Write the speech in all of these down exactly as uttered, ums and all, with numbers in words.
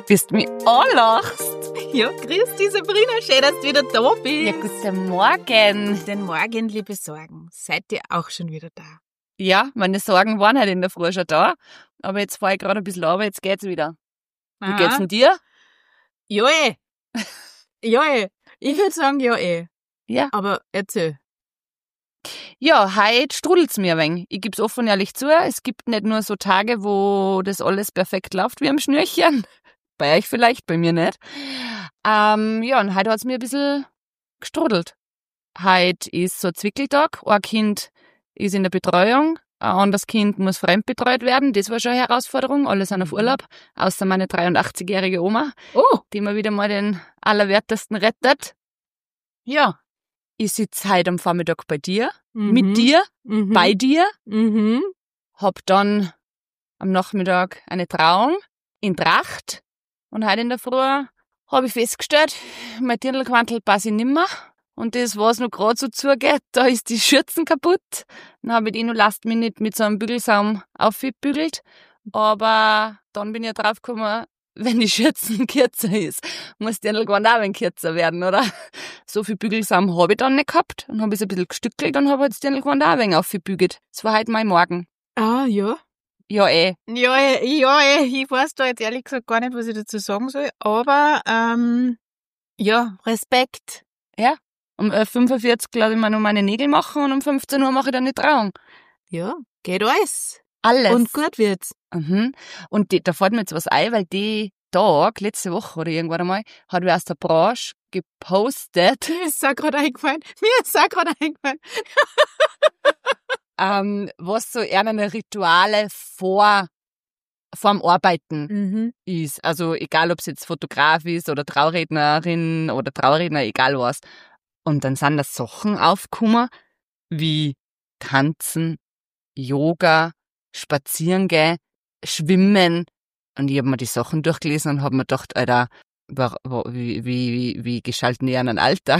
bist mich anlachst. Ja, grüß dich, Sabrina, schön, dass du wieder da bist. Ja, guten Morgen. Den Morgen, liebe Sorgen, seid ihr auch schon wieder da? Ja, meine Sorgen waren halt in der Früh schon da, aber jetzt fahre ich gerade ein bisschen runter, jetzt geht's wieder. Wie Aha. geht's denn dir? Ja, eh. Ja, eh. Ich würde sagen, ja, eh. Ja. Aber erzähl. Ja, heute strudelt's mir ein wenig. Ich geb's offen ehrlich zu, es gibt nicht nur so Tage, wo das alles perfekt läuft wie am Schnürchen. Bei euch vielleicht, bei mir nicht. Ähm, ja, und heute hat's mir ein bisschen gestrudelt. Heute ist so Zwickeltag, ein Kind ist in der Betreuung, ein anderes Kind muss fremdbetreut werden. Das war schon eine Herausforderung. Alle sind auf Urlaub, außer meine dreiundachtzigjährige Oma, Oh. die mir wieder mal den Allerwertesten rettet. Ja, ich sitze heute am Vormittag bei dir, Mhm. mit dir, Mhm. bei dir, Mhm. hab dann am Nachmittag eine Trauung in Tracht und heute in der Früh habe ich festgestellt, mein Dirndlquantel passe ich nimmer. Und das, was noch gerade so zugeht, da ist die Schürzen kaputt. Dann habe ich die noch last minute mit so einem Bügelsaum aufgebügelt. Aber dann bin ich ja draufgekommen, wenn die Schürzen kürzer ist, muss die Dirndlquant auch ein wenig kürzer werden, oder? So viel Bügelsaum habe ich dann nicht gehabt. Dann habe ich es ein bisschen gestückelt und habe halt das Dirndlquant auch ein wenig aufgebügelt. Das war heute mein Morgen. Ah, ja. Ja, eh. Ja, eh, ja, eh. Ich weiß da jetzt ehrlich gesagt gar nicht, was ich dazu sagen soll. Aber, ähm, ja, Respekt. Ja. Um elf Uhr fünfundvierzig lasse ich mir noch meine Nägel machen und um fünfzehn Uhr mache ich dann die Trauung. Ja, geht alles. Alles. Und gut wird's. Mhm. Und die, da fällt mir jetzt was ein, weil die Tag, letzte Woche oder irgendwann einmal, hat wer aus der Branche gepostet, Mir ist auch gerade eingefallen. Mir ist auch gerade eingefallen. ähm, was so eher Rituale vor vorm Arbeiten Mhm. ist. Also egal, ob es jetzt Fotograf ist oder Traurednerin oder Trauredner, egal was. Und dann sind da Sachen aufgekommen, wie Tanzen, Yoga, Spazieren gehen, Schwimmen. Und ich habe mir die Sachen durchgelesen und habe mir gedacht, Alter, wa- wa- wie, wie, wie gestalten die einen Alltag?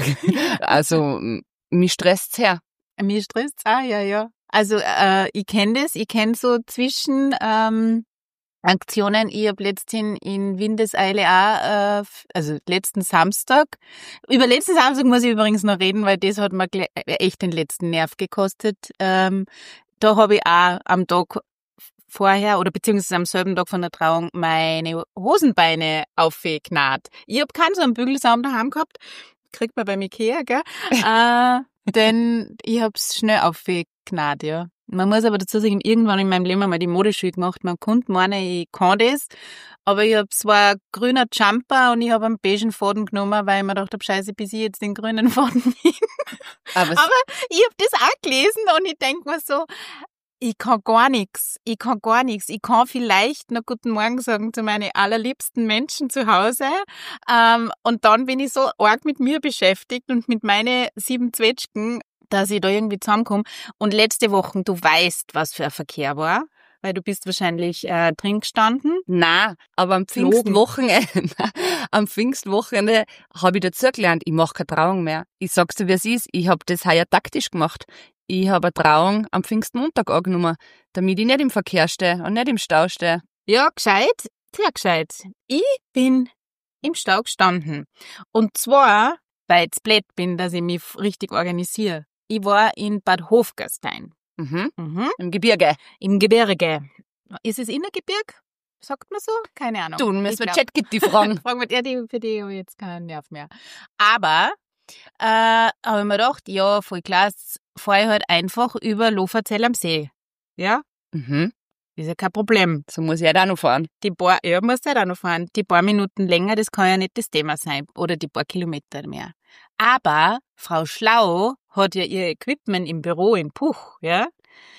Also, m- mich stresst's her. Mir stresst's auch, ja, ja. Also, äh, ich kenne das. Ich kenne so zwischen ähm, Aktionen. Ich habe letztens in Windeseile auch, äh, f- also letzten Samstag. Über letzten Samstag muss ich übrigens noch reden, weil das hat mir gle- echt den letzten Nerv gekostet. Ähm, da habe ich auch am Tag vorher oder beziehungsweise am selben Tag von der Trauung meine Hosenbeine aufgenäht. Ich habe keinen so einen Bügelsaum daheim gehabt. Kriegt man beim Ikea, gell? äh, denn ich hab's schnell aufgenäht, ja. Man muss aber dazu sagen, irgendwann in meinem Leben einmal die Modeschule gemacht. Man konnte meinen, ich kann das. Aber ich hab zwar ein grüner Jumper und ich habe einen beigen Faden genommen, weil ich mir gedacht habe, scheiße, bis ich jetzt den grünen Faden bin. Aber, es- Aber ich hab das auch gelesen und ich denk mir so, ich kann gar nichts. Ich kann gar nichts. Ich kann vielleicht noch Guten Morgen sagen zu meinen allerliebsten Menschen zu Hause. Ähm, und dann bin ich so arg mit mir beschäftigt und mit meinen sieben Zwetschgen, dass ich da irgendwie zusammenkomme. Und letzte Woche, du weißt, was für ein Verkehr war, weil du bist wahrscheinlich äh, drin gestanden. nein, aber am Flogen. Pfingstwochenende, am Pfingstwochenende habe ich dazugelernt, ich mache keine Trauung mehr. Ich sag's dir, wie es ist, ich habe das heuer taktisch gemacht. Ich habe eine Trauung am Pfingstmontag angenommen, damit ich nicht im Verkehr stehe und nicht im Stau stehe. Ja, gescheit, sehr gescheit. Ich bin im Stau gestanden. Und zwar, weil ich zu blöd bin, dass ich mich richtig organisiere. Ich war in Bad Hofgastein. Mhm. Mhm. Im Gebirge. Im Gebirge. Ist es Innergebirg? Sagt man so? Keine Ahnung. Du, müssen Ich wir glaub- ChatGPT fragen. Fragen wir, ja, die, für die habe ich jetzt keinen Nerv mehr. Aber, äh, habe ich mir gedacht, ja, voll klasse, fahre ich halt einfach über Loferzell am See. Ja? Mhm. Ist ja kein Problem. So muss ich halt auch noch fahren. Die paar, ja, muss halt auch noch fahren. Die paar Minuten länger, das kann ja nicht das Thema sein. Oder die paar Kilometer mehr. Aber Frau Schlau hat ja ihr Equipment im Büro in Puch, ja.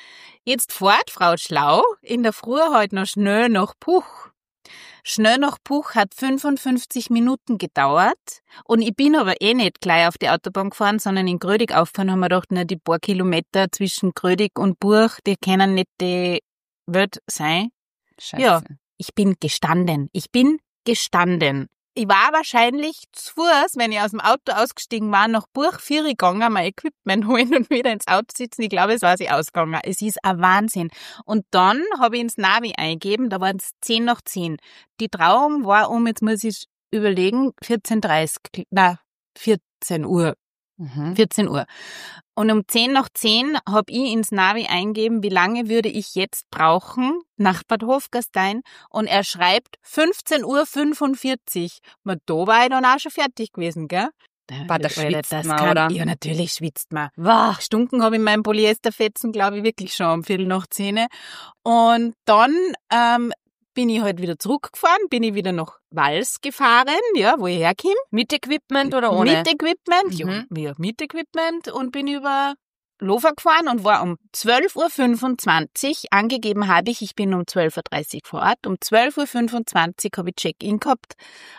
Jetzt fährt Frau Schlau in der Früh halt noch schnell nach Puch. Schnell nach Puch hat fünfundfünfzig Minuten gedauert und ich bin aber eh nicht gleich auf die Autobahn gefahren, sondern in Grödig aufgefahren, haben wir gedacht, na, die paar Kilometer zwischen Grödig und Buch, die können nicht die Welt sein. Scheiße. Ja. Ich bin gestanden. Ich bin gestanden. ich war wahrscheinlich zu Fuß, wenn ich aus dem Auto ausgestiegen war, nach Buch vier gegangen, mein Equipment holen und wieder ins Auto sitzen. Ich glaube, es war sie ausgegangen. Es ist ein Wahnsinn. Und dann habe ich ins Navi eingegeben, da waren es zehn nach zehn. Die Trauung war um, jetzt muss ich überlegen, vierzehn Uhr dreißig, nein, vierzehn Uhr. Mhm. vierzehn Uhr. Und um zehn nach zehn habe ich ins Navi eingeben, wie lange würde ich jetzt brauchen nach Bad Hofgastein. Und er schreibt fünfzehn Uhr fünfundvierzig. Ma, da war ich dann auch schon fertig gewesen, gell? War da schwitzt das man, kann, oder? Ja, natürlich schwitzt man. Wow. Stunken habe ich meinen Polyesterfetzen, glaube ich, wirklich schon um Viertel nach zehn. Und dann ähm, bin ich halt wieder zurückgefahren, bin ich wieder nach Wals gefahren, ja, wo ich herkomme. Mit Equipment oder ohne? Mit Equipment, Mhm. ja, ja, mit Equipment und bin über Lofer gefahren und war um zwölf Uhr fünfundzwanzig, angegeben habe ich, ich bin um zwölf Uhr dreißig vor Ort, um zwölf Uhr fünfundzwanzig habe ich Check-in gehabt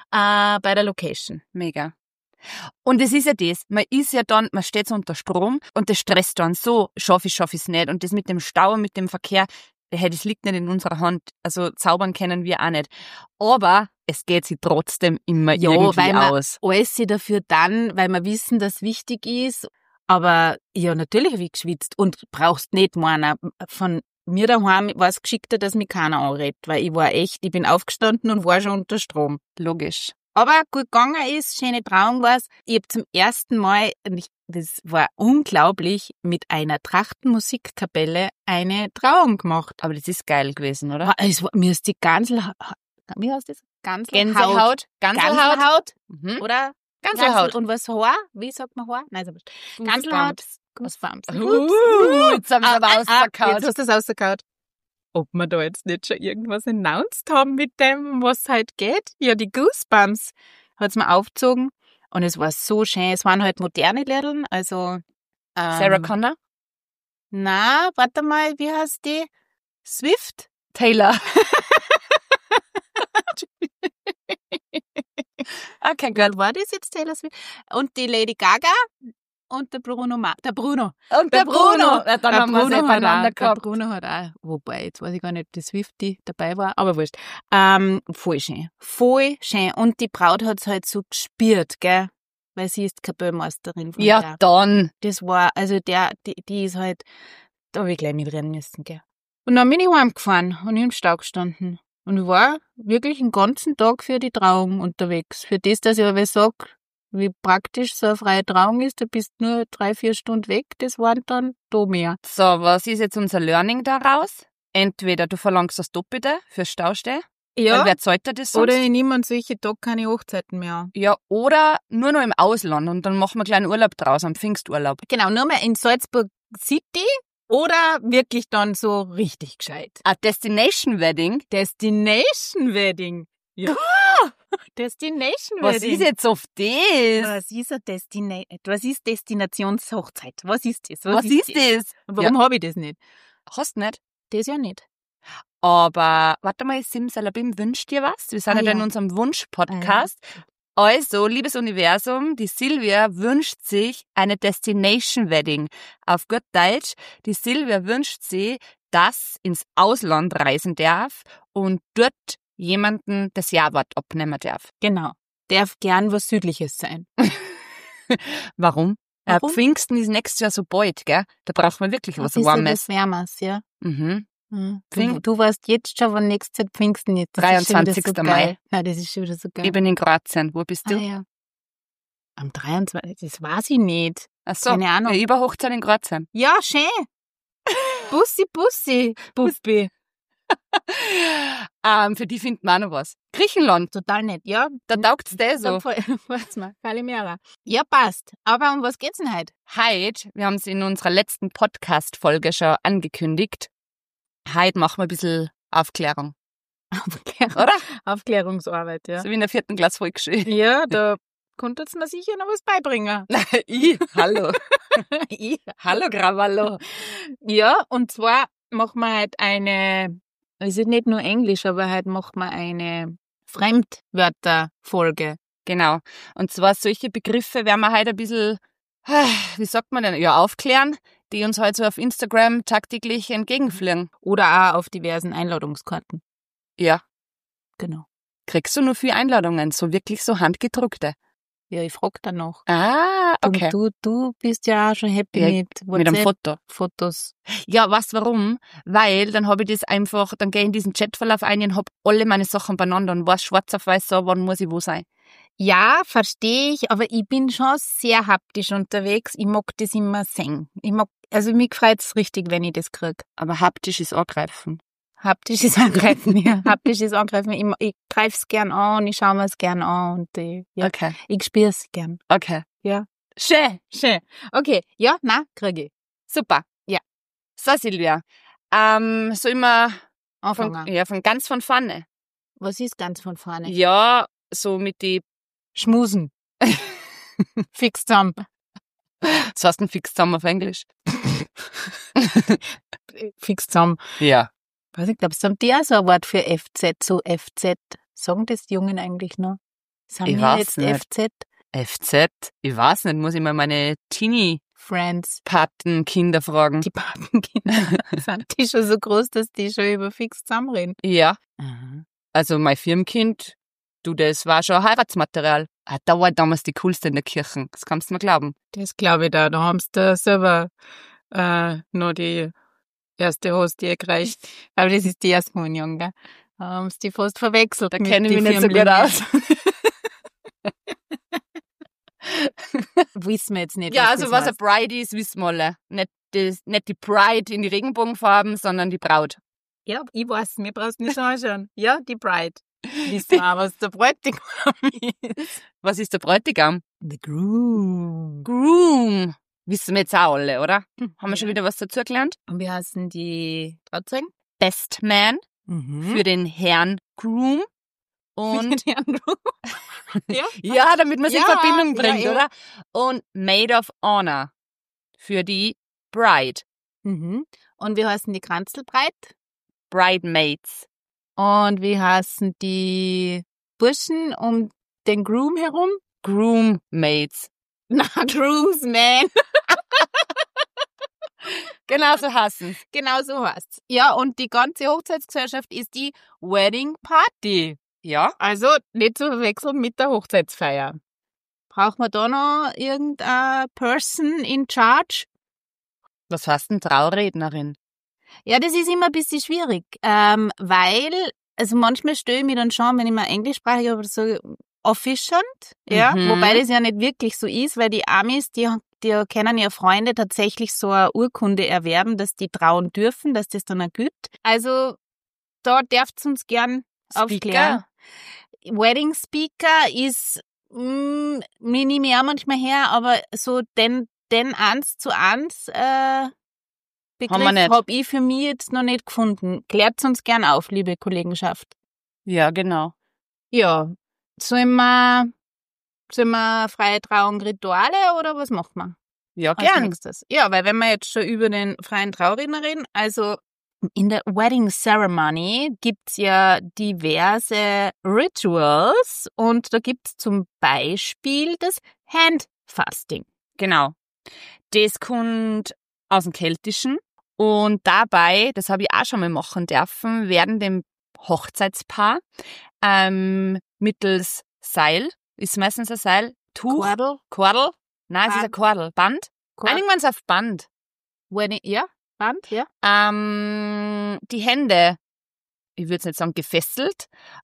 äh, bei der Location. Mega. Und es ist ja das, man ist ja dann, man steht so unter Strom und das stresst dann so, schaffe ich, schaffe ich es nicht. Und das mit dem Stau und mit dem Verkehr, hey, das liegt nicht in unserer Hand. Also zaubern können wir auch nicht. Aber es geht sich trotzdem immer Ja, irgendwie weil man aus. alles sie dafür dann, weil wir wissen, dass wichtig ist. Aber ja, natürlich habe ich geschwitzt und brauchst nicht meiner. Von mir daheim war es geschickter, dass mich keiner anredet, weil ich war echt, ich bin aufgestanden und war schon unter Strom. Logisch. Aber gut gegangen ist, schöne Trauung war's. Ich habe zum ersten Mal, das war unglaublich, mit einer Trachtenmusikkapelle eine Trauung gemacht. Aber das ist geil gewesen, oder? Es war, mir ist die Gansel, wie heißt das? Ganselhaut. Gänsehaut. Ganselhaut. Ganselhaut. Mhm. Oder? Ganselhaut. Und was Haar? Wie sagt man Haar? Nein, so wurscht. Ganselhaut. Goosebumps. Uh, jetzt haben wir aber Ah, ah, ausverkauft. Jetzt hast du es ausgekaut. Ob wir da jetzt nicht schon irgendwas announced haben mit dem, was halt geht? Ja, die Goosebumps hat's mir aufgezogen. Und es war so schön. Es waren halt moderne Lieder, also... Ähm, Sarah Connor? Na, warte mal, wie heißt die? Swift? Taylor. Okay, Wer gut. war das jetzt, Taylor Swift? Und die Lady Gaga und der Bruno Ma der Bruno. Und Der Bruno. Ja, dann Der haben wir Bruno sie hat beieinander auch, gehabt. Der Bruno hat auch, wobei, jetzt weiß ich gar nicht, ob die Swiftie dabei war, aber wurscht. Ähm, voll schön. Voll schön. Und die Braut hat's halt so gespürt, gell? Weil sie ist Kapellmeisterin von Ja, der. dann. Das war, also der, die, die ist halt, da hab ich gleich mitrennen müssen, gell? Und dann bin ich heimgefahren und im Stau gestanden. Und ich war wirklich den ganzen Tag für die Trauung unterwegs. Für das, dass ich aber sag, wie praktisch so eine freie Trauung ist, du bist nur drei, vier Stunden weg, das waren dann da mehr. So, was ist jetzt unser Learning daraus? Entweder du verlangst das Doppelte für Stausteh, weil Ja, wer zahlt dir das sonst? oder ich nehme an solche Tage keine Hochzeiten mehr an. Ja, oder nur noch im Ausland und dann machen wir einen kleinen Urlaub draus, am Pfingsturlaub. Genau, nur mal in Salzburg City oder wirklich dann so richtig gescheit. A Destination Wedding? Destination Wedding. Ja. Destination Was Wedding. ist jetzt auf das? Was ist eine Destina Was ist Destinationshochzeit? Was ist das? Was ist das? Und warum habe ich das nicht? Hast nicht. Das ja nicht. Aber, warte mal, Simsalabim wünscht dir was? Wir sind Ah, ja da in ja. unserem Wunsch-Podcast. Also, liebes Universum, die Silvia wünscht sich eine Destination Wedding. Auf gut Deutsch, die Silvia wünscht sich, dass ins Ausland reisen darf und dort jemanden das Jawort abnehmen darf. Genau. Darf gern was Südliches sein. Warum? Warum? Äh, Pfingsten ist nächstes Jahr so bald, gell? Da braucht man wirklich was Ein bisschen Warmes. was Wärmes, ja. Mhm. Mhm. Pfing- Du, du weißt jetzt schon, wann nächstes Jahr Pfingsten ist. Das ist schon wieder dreiundzwanzigsten so geil. Mai. Nein, das ist schon wieder so geil. Ich bin in Kroatien. Wo bist ah, du? ja. Am dreiundzwanzigsten Das weiß ich nicht. Ach so, Keine Ahnung. ja, über Hochzeit in Kroatien. Ja, schön. Bussi, Bussi, Bubbi. ähm, für die finden wir auch noch was. Griechenland, Total nett, ja. da taugt's dir So. so. Warte mal, Kalimera. Ja, passt. Aber um was geht's denn heute? Heute, wir haben es in unserer letzten Podcast-Folge schon angekündigt, heute machen wir ein bisschen Aufklärung, Aufklärung. oder? Aufklärungsarbeit, ja. So wie in der vierten Klasse Volksschule. Ja, da konntet ihr mir sicher noch was beibringen. ich, hallo. Ich. Hallo, Gravallo. Ja, und zwar machen wir heute eine, es ist nicht nur Englisch, aber heute machen wir eine Fremdwörterfolge. Genau. Und zwar solche Begriffe werden wir heute ein bisschen, wie sagt man denn, ja, aufklären, die uns heute so auf Instagram tagtäglich entgegenfliegen. Oder auch auf diversen Einladungskarten. Ja. Genau. Kriegst du nur viele Einladungen, so wirklich so handgedruckte? Ja, ich frag dann noch. Ah, okay. Und du, du bist ja auch schon happy Ja, mit Mit einem Foto. WhatsApp-Fotos. Ja, weißt du warum? Weil dann habe ich das einfach, dann gehe ich in diesen Chatverlauf ein und habe alle meine Sachen beieinander und weiß schwarz auf weiß so, wann muss ich wo sein. Ja, verstehe ich, aber ich bin schon sehr haptisch unterwegs. Ich mag das immer sehen. Ich mag, also mich freut's richtig, wenn ich das krieg. Aber haptisch ist angreifen. Haptisch ist angreifen, ja. Haptisch ist angreifen. Ich, ich greif's gern an und ich schaue mir's gern an und ich, ja, Okay, ich spür's gern. okay. Ja. Schön. Schön. Okay, ja, na, krieg ich. Super. Ja. So, Silvia. Ähm, so immer von, Anfangen. ja, von ganz von vorne. Was ist ganz von vorne? Ja, so mit die, Schmusen. Fix zusammen. was heißt denn fix zusammen auf Englisch? Fix zusammen. Ja. Weiß ich, glaubst du, haben die auch so ein Wort für F Z, so F Z? Sagen das die Jungen eigentlich noch? Sagen Ich wir weiß jetzt nicht. F Z? F Z? Ich weiß nicht, muss ich mal meine Teenie-Patenkinder Friends. fragen. Die Patenkinder. Sind die schon so groß, dass die schon über fix zusammenreden? Ja. Also mein Firmenkind, du, das war schon Heiratsmaterial. Ah, da war damals die coolste in der Kirche. Das kannst du mir glauben. Das glaube ich da. Da haben sie da selber äh, noch die erste Hostie gereicht. Aber das ist die Erstkommunion, gell? Da haben sie die fast verwechselt. Da mit kenne ich die mich nicht so gut Firmlinge. aus. Wissen wir jetzt nicht, Ja, was also das was heißt. eine Bride ist, wissen wir alle. Nicht die, nicht die Bride in die Regenbogenfarben, sondern die Braut. Ja, ich weiß, mir brauchst du nicht so anschauen. Ja, die Bride. Wissen wir auch, was der Bräutigam ist. Was ist der Bräutigam? The Groom. Groom. Wissen wir jetzt auch alle, oder? Haben wir Ja. schon wieder was dazu gelernt? Und wie heißen die Trauzeugen? Best Man Mhm. für den Herrn Groom. Und den Herrn Groom. Ja. ja, damit man sich Ja, in Verbindung ja, bringt, ja. oder? Und Maid of Honor für die Bride. Mhm. Und wie heißen die Kranzelbreit? Bridemaids. Und wie heißen die Burschen um den Groom herum? Groommaids. Na, Groomsman. Genau so heißen sie. Genau so heißt's. Ja, und die ganze Hochzeitsgesellschaft ist die Wedding Party. Ja. Also nicht zu verwechseln mit der Hochzeitsfeier. Braucht man da noch irgendeine Person in charge? Was heißt denn Traurednerin? Ja, das ist immer ein bisschen schwierig, ähm, weil, also manchmal störe ich mich dann schon, wenn ich mal Englisch spreche, aber so officiant, ja, Mhm. wobei das ja nicht wirklich so ist, weil die Amis, die, die können ja Freunde tatsächlich so eine Urkunde erwerben, dass die trauen dürfen, dass das dann auch gibt. Also da dürft ihr uns gern aufklären. Wedding Speaker ist, mh, mir nehme ich auch manchmal her, aber so den, den eins zu eins äh, Begriff Haben wir nicht. habe ich für mich jetzt noch nicht gefunden. Klärt uns gern auf, liebe Kollegenschaft. Ja, genau. Ja, sollen wir, sollen wir freie Trauung Rituale oder was machen wir? Ja, Als gern. nächstes? Ja, weil wenn wir jetzt schon über den freien Trauredner reden, also in der Wedding Ceremony gibt's ja diverse Rituals und da gibt's zum Beispiel das Handfasting. Genau. Das kommt aus dem Keltischen. Und dabei, das habe ich auch schon mal machen dürfen, werden dem Hochzeitspaar ähm, mittels Seil, ist meistens ein Seil, Tuch, Kordel? Kordel, nein, es ist ein Kordel, Band, Kord- einigen wir uns auf Band, Wedding, ja, Band, ja. ähm, die Hände, ich würde es nicht sagen gefesselt,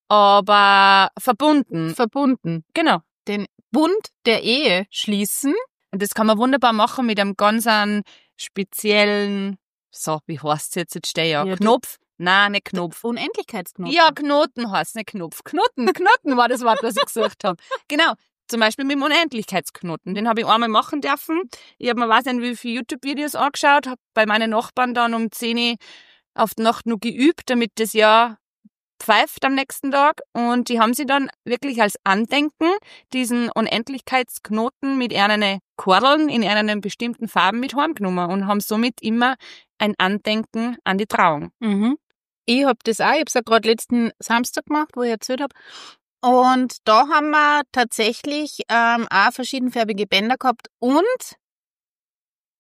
aber verbunden, Verbunden. genau. Den Bund der Ehe schließen. Und das kann man wunderbar machen mit einem ganz einen speziellen, so, wie heißt's jetzt, jetzt stehe ich ja, Ja, du- Knopf, nein, nicht Knopf. Unendlichkeitsknoten. Ja, Knoten heißt nicht Knopf. Knoten, Knoten war das Wort, was ich gesucht habe. Genau, zum Beispiel mit dem Unendlichkeitsknoten. Den habe ich einmal machen dürfen. Ich habe mir weiß nicht, wie viele YouTube-Videos angeschaut, habe bei meinen Nachbarn dann um zehn Uhr auf die Nacht noch geübt, damit das ja pfeift am nächsten Tag. Und die haben sie dann wirklich als Andenken diesen Unendlichkeitsknoten mit ihren Kordeln in ihren bestimmten Farben mit heimgenommen und haben somit immer ein Andenken an die Trauung. Mhm. Ich hab das auch, ich hab's ja gerade letzten Samstag gemacht, wo ich erzählt hab. Und da haben wir tatsächlich ähm, auch verschiedenfarbige Bänder gehabt und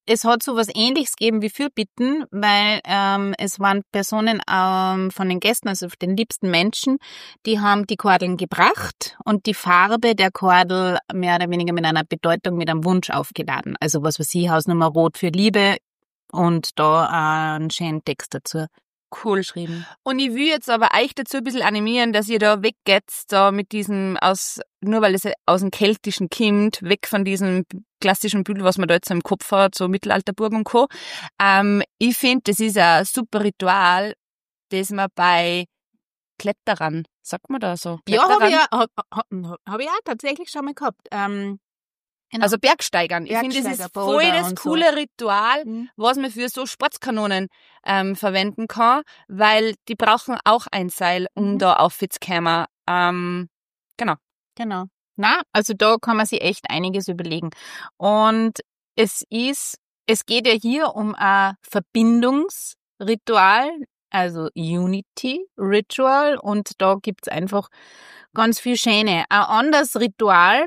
es hat so was Ähnliches gegeben wie Fürbitten, weil ähm, es waren Personen ähm, von den Gästen, also den liebsten Menschen, die haben die Kordeln gebracht und die Farbe der Kordel mehr oder weniger mit einer Bedeutung, mit einem Wunsch aufgeladen. Also was weiß ich, Hausnummer Rot für Liebe und da einen schönen Text dazu. Cool geschrieben. Und ich will jetzt aber euch dazu ein bisschen animieren, dass ihr da weggeht, da mit diesem, aus, nur weil es aus dem Keltischen kommt, weg von diesem klassischen Bild, was man da jetzt im Kopf hat, so Mittelalterburg und Co. Ähm, ich finde, das ist ein super Ritual, das man bei Kletterern, sagt man da so? Ja, habe Kletterern? ich, ja, hab, hab, hab ich auch tatsächlich schon mal gehabt. Ähm, genau. Also Bergsteigern. Ich finde, das Bergsteiger, ist voll Boulder das und so. coole Ritual, Mhm. was man für so Sportskanonen ähm, verwenden kann, weil die brauchen auch ein Seil, um Mhm. da aufzukommen. Ähm, genau. Genau. Na, also da kann man sich echt einiges überlegen. Und es ist, es geht ja hier um ein Verbindungsritual, also Unity Ritual, und da gibt's einfach ganz viel Schöne. Ein anderes Ritual,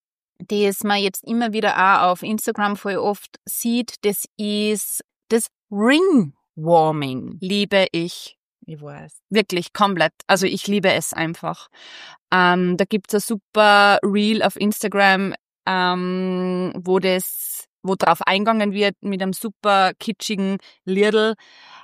das man jetzt immer wieder auch auf Instagram voll oft sieht, das ist das Ringwarming. Liebe ich. Ich weiß. Wirklich, komplett. Also ich liebe es einfach. Ähm, da gibt's ein super Reel auf Instagram, ähm, wo das, wo drauf eingegangen wird mit einem super kitschigen Liedl.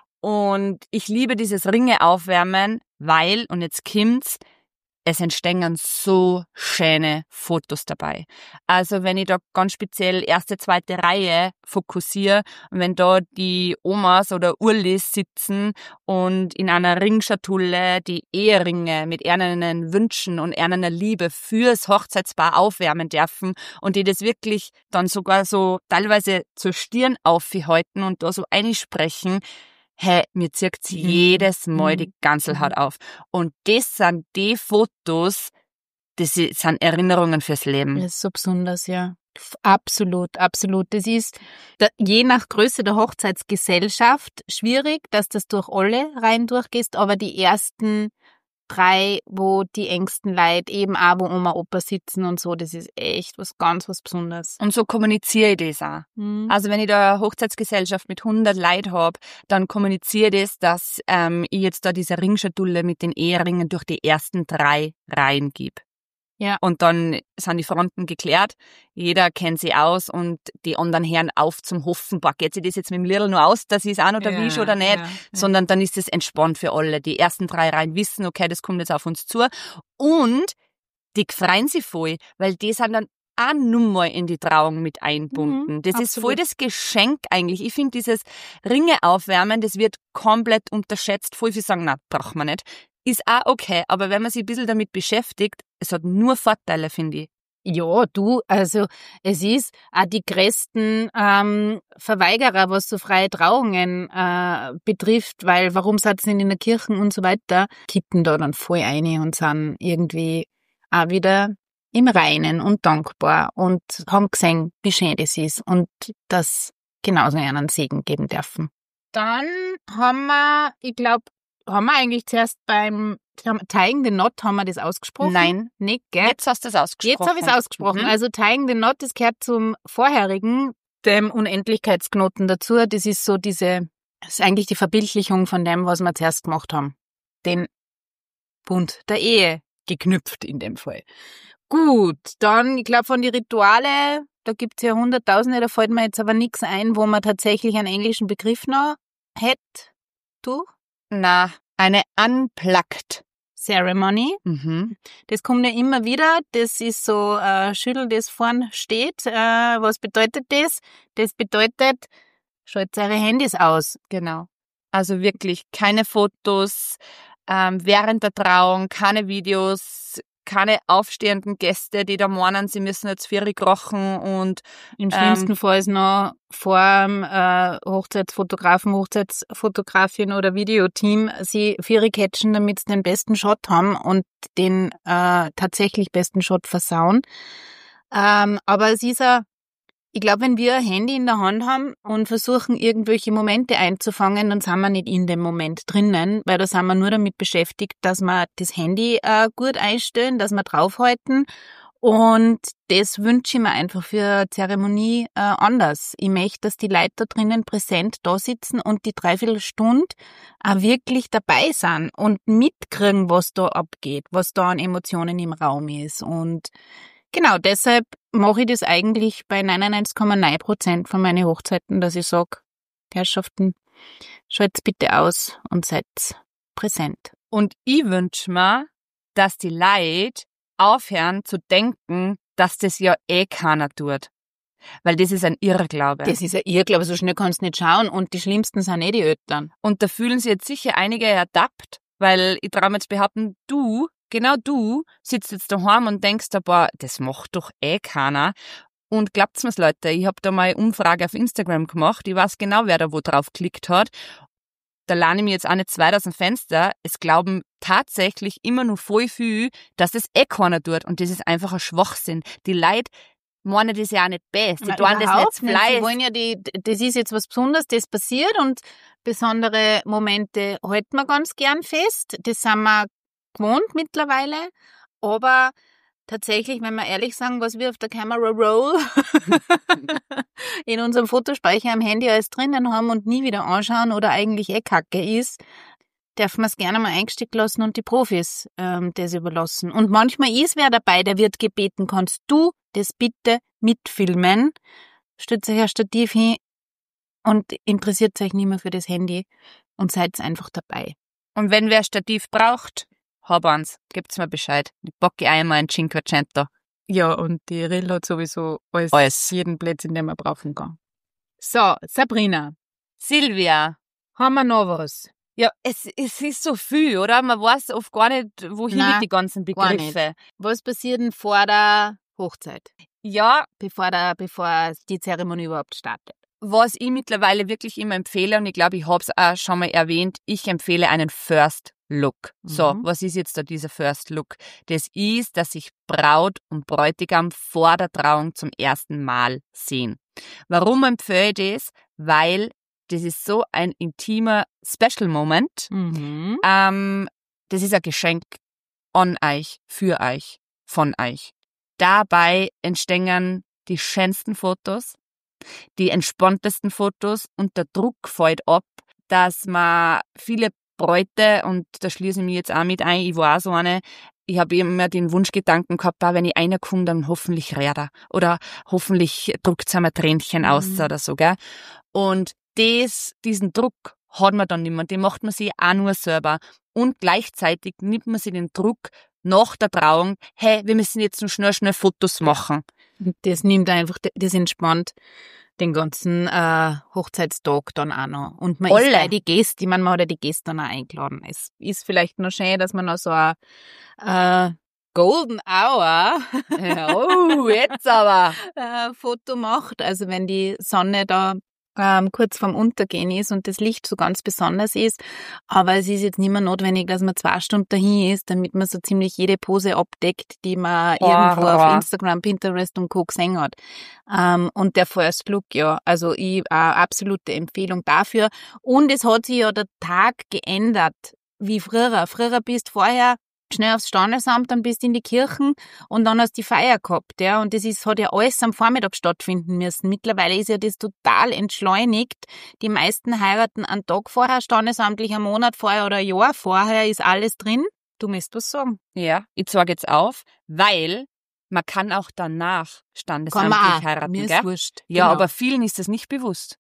Und ich liebe dieses Ringe aufwärmen, weil, und jetzt kommt's, es entstehen so schöne Fotos dabei. Also wenn ich da ganz speziell erste, zweite Reihe fokussiere und wenn da die Omas oder Urlis sitzen und in einer Ringschatulle die Eheringe mit ihren Wünschen und ihrer Liebe fürs Hochzeitspaar aufwärmen dürfen und die das wirklich dann sogar so teilweise zur Stirn aufhalten und da so einsprechen, hey, mir zieht's Mhm. jedes Mal Mhm. die Ganzelhaut auf. Und das sind die Fotos, das sind Erinnerungen fürs Leben. Das ist so besonders, ja. F- Absolut, absolut. Das ist da, je nach Größe der Hochzeitsgesellschaft schwierig, dass das durch alle rein durchgehst, aber die ersten drei, wo die engsten Leute eben auch, wo Oma, Opa sitzen und so, das ist echt was ganz was Besonderes. Und so kommuniziere ich das auch. Mhm. Also wenn ich da eine Hochzeitsgesellschaft mit hundert Leuten hab, dann kommuniziere ich das, dass ähm, ich jetzt da diese Ringschatulle mit den Eheringen durch die ersten drei Reihen gebe. Ja. Und dann sind die Fronten geklärt, jeder kennt sie aus und die anderen hören auf zum Hoffen, boah, geht sich das jetzt mit dem Lidl nur aus, dass ich es auch noch erwische oder nicht, ja, ja. sondern dann ist es entspannt für alle. Die ersten drei Reihen wissen, okay, das kommt jetzt auf uns zu und die freuen sich voll, weil die sind dann auch nur mal in die Trauung mit einbunden. Mhm, das ist voll absolut. das Geschenk eigentlich. Ich finde dieses Ringe aufwärmen, das wird komplett unterschätzt. Voll viele sagen, na, braucht man nicht. Ist auch okay, aber wenn man sich ein bisschen damit beschäftigt, es hat nur Vorteile, finde ich. Ja, du, also es ist auch die größten ähm, Verweigerer, was so freie Trauungen äh, betrifft, weil warum sitzen sie in der Kirche und so weiter, kippen da dann voll ein und sind irgendwie auch wieder im Reinen und dankbar und haben gesehen, wie schön das ist und das genauso einen Segen geben dürfen. Dann haben wir, ich glaube, haben wir eigentlich zuerst beim Tying the Knot, haben wir das ausgesprochen? Nein. Nicht, gell? Jetzt hast du es ausgesprochen. Jetzt habe ich es ausgesprochen. Mhm. Also Tying the Knot, das gehört zum vorherigen, dem Unendlichkeitsknoten dazu. Das ist so diese, das ist eigentlich die Verbildlichung von dem, was wir zuerst gemacht haben. Den Bund der Ehe geknüpft in dem Fall. Gut, dann, ich glaube, von die Rituale, da gibt's ja hunderttausende, da fällt mir jetzt aber nichts ein, wo man tatsächlich einen englischen Begriff noch hätte. Du? Na, eine Unplugged. Ceremony. Mhm. Das kommt ja immer wieder. Das ist so ein Schüttel, das vorn steht. Äh, was bedeutet das? Das bedeutet, schaltet eure Handys aus. Genau. Also wirklich keine Fotos ähm, während der Trauung, keine Videos, keine aufstehenden Gäste, die da meinen, sie müssen jetzt vier krochen und Im schlimmsten Ähm, Fall ist noch vor dem äh, Hochzeitsfotografen, Hochzeitsfotografin oder Videoteam sie vier catchen, damit sie den besten Shot haben und den äh, tatsächlich besten Shot versauen. Ähm, aber es ist ja, ich glaube, wenn wir ein Handy in der Hand haben und versuchen, irgendwelche Momente einzufangen, dann sind wir nicht in dem Moment drinnen, weil da sind wir nur damit beschäftigt, dass wir das Handy äh, gut einstellen, dass wir draufhalten Und das wünsche ich mir einfach für eine Zeremonie äh, anders. Ich möchte, dass die Leute da drinnen präsent da sitzen und die Dreiviertelstunde auch wirklich dabei sind und mitkriegen, was da abgeht, was da an Emotionen im Raum ist. Und genau deshalb mache ich das eigentlich bei neunundneunzig Komma neun Prozent von meinen Hochzeiten, dass ich sage, Herrschaften, schalt's bitte aus und seid präsent. Und ich wünsche mir, dass die Leute aufhören zu denken, dass das ja eh keiner tut. Weil das ist ein Irrglaube. Das ist ein Irrglaube, so schnell kannst du nicht schauen und die Schlimmsten sind eh die Eltern. Und da fühlen sich jetzt sicher einige ertappt, weil ich traue mir jetzt behaupten, du, genau du, sitzt jetzt daheim und denkst, boah, das macht doch eh keiner. Und glaubt's mir's, Leute, ich habe da mal eine Umfrage auf Instagram gemacht, ich weiß genau, wer da wo drauf geklickt hat. Da lerne ich mir jetzt auch nicht weit aus dem Fenster. Es glauben tatsächlich immer nur voll viel, dass das eh keiner tut. Und das ist einfach ein Schwachsinn. Die Leute meinen das ja auch nicht best. Die Na, tun das nicht überhaupt nicht. Fleiß. Sie wollen ja die, das ist jetzt was Besonderes, das passiert und besondere Momente halten wir ganz gern fest. Das sind wir gewohnt mittlerweile. Aber tatsächlich, wenn wir ehrlich sagen, was wir auf der Camera Roll in unserem Fotospeicher am Handy alles drinnen haben und nie wieder anschauen oder eigentlich eh Kacke ist, dürfen wir es gerne mal eingesteckt lassen und die Profis ähm, das überlassen. Und manchmal ist wer dabei, der wird gebeten, kannst du das bitte mitfilmen? Stellt euch ein Stativ hin und interessiert euch nicht mehr für das Handy und seid einfach dabei. Und wenn wer Stativ braucht, hab eins. Gebt's mir Bescheid. Ich backe einmal ein Cinquecento. Ja, und die Rill hat sowieso alles, Alles. jeden Plätzchen, den man brauchen kann. So, Sabrina, Silvia. haben wir noch was? Ja, es, es ist so viel, oder? Man weiß oft gar nicht, wohin Nein, mit die ganzen gar Begriffe. Was passiert denn vor der Hochzeit? Ja, Bevor, der, bevor die Zeremonie überhaupt startet? was ich mittlerweile wirklich immer empfehle, und ich glaube, ich habe es auch schon mal erwähnt, ich empfehle einen First Look. So, Mhm. was ist jetzt da dieser First Look? Das ist, dass sich Braut und Bräutigam vor der Trauung zum ersten Mal sehen. Warum empfehle ich das? Weil das ist so ein intimer Special Moment. Mhm. Ähm, das ist ein Geschenk an euch, für euch, von euch. Dabei entstehen die schönsten Fotos, die entspanntesten Fotos und der Druck fällt ab, dass man viele Bräute, und da schließe ich mich jetzt auch mit ein, ich war auch so eine, ich habe immer den Wunschgedanken gehabt, auch wenn ich reinkomme, dann hoffentlich rät er oder hoffentlich drückt's einmal Tränchen aus Mhm. oder so, gell? Und das, diesen Druck hat man dann nicht mehr, den macht man sich auch nur selber. Und gleichzeitig nimmt man sich den Druck nach der Trauung, hey, wir müssen jetzt nur schnell, schnell Fotos machen. Das nimmt einfach, das entspannt den ganzen äh, Hochzeitstag dann auch noch. Und man Alle. ist bei die Gäste, ich meine, man hat ja die Gäste dann auch eingeladen. Es ist vielleicht noch schön, dass man noch so ein äh, Golden Hour Oh, jetzt aber. äh, Foto macht. Also wenn die Sonne da ähm, kurz vorm Untergehen ist und das Licht so ganz besonders ist. Aber es ist jetzt nicht mehr notwendig, dass man zwei Stunden dahin ist, damit man so ziemlich jede Pose abdeckt, die man Oh, irgendwo oh. auf Instagram, Pinterest und Co. gesehen hat. Ähm, und der First Look, ja, also ich, äh, absolute Empfehlung dafür. Und es hat sich ja der Tag geändert, wie früher. Früher bist vorher schnell aufs Standesamt, dann bist du in die Kirchen und dann hast du die Feier gehabt, ja. Und das ist, hat ja alles am Vormittag stattfinden müssen. Mittlerweile ist ja das total entschleunigt. Die meisten heiraten einen Tag vorher, standesamtlich einen Monat vorher oder ein Jahr vorher ist alles drin. Du musst was sagen. Ja, ich zeige jetzt auf, weil man kann auch danach Kann standesamtlich man auch. heiraten, Mir ist gell? wurscht. Ja, Genau. aber vielen ist das nicht bewusst.